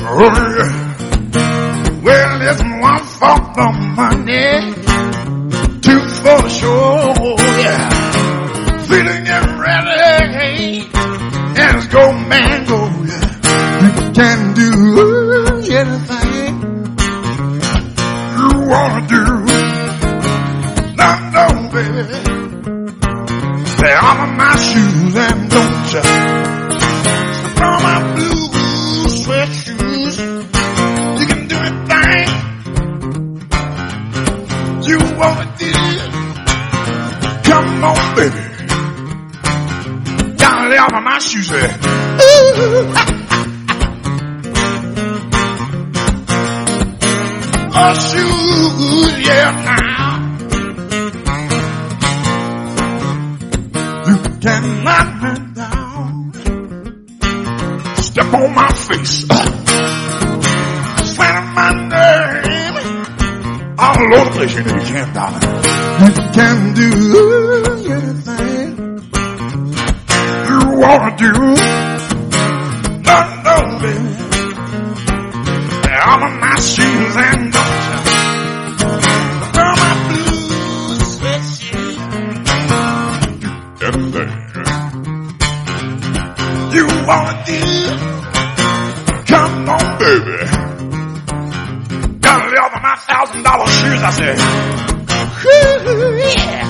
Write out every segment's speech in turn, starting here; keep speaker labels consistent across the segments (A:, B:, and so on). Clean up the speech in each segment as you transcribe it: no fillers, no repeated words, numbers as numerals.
A: Well, it's one for the money, two for the show, yeah. Feeling it ready, and it's go man go, yeah. You can do anything you wanna do. No, baby. Say on my shoes and don't you throw my blue sweat shoes. You can do anything you wanna do. Come on, baby. Gotta lay off of my shoes there. Oh, shoes, yeah, now. You can knock me down. Step on my face. Slander my name. All over the place, you know you can't, darling. You can do anything you wanna do. No, baby. All of my shoes and don't you throw my blue sweat shoes. Anything you wanna do. Come on, baby. Gotta lay off of my $1,000 shoes, I say. Woo, yeah.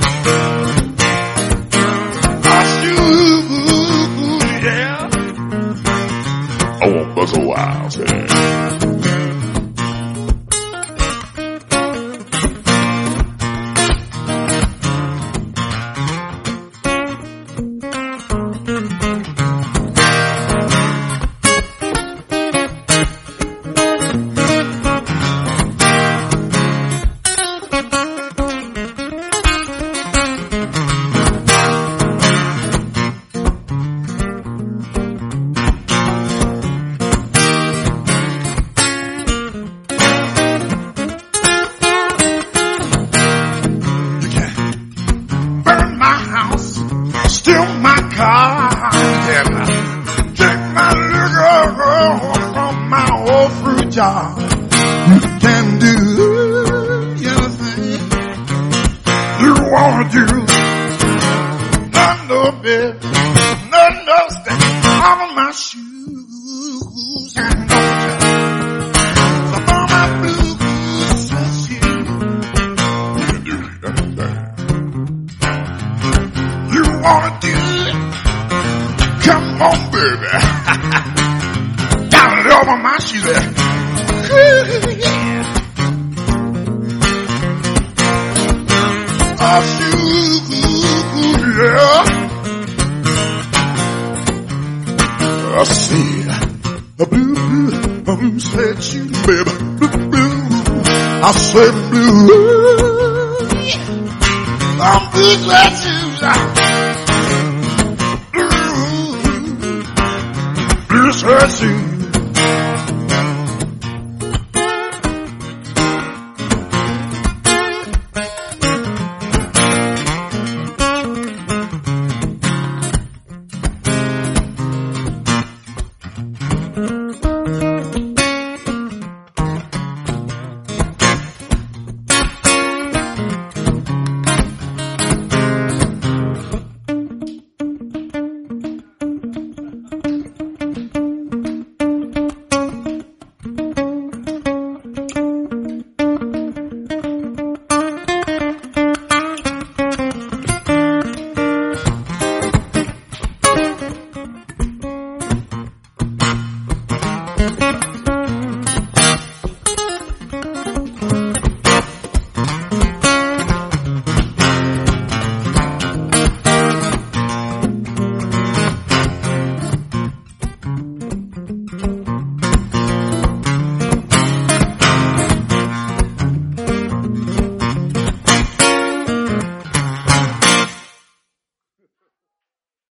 A: My shoes, yeah. I won't buzz a while, say. Steal my car and take my liquor from my old fruit jar. You can do anything you wanna do. No, baby. No, step on my shoes and don't step on my blue shoes. You can do anything you wanna do. Come on, baby. Gotta lay off of my shoes there. Yeah. Oh, shoes, yeah. I see a blue sweat shoes, baby. Blue. I said blue. I'm blue sweat shoes. Blue sweat shoes.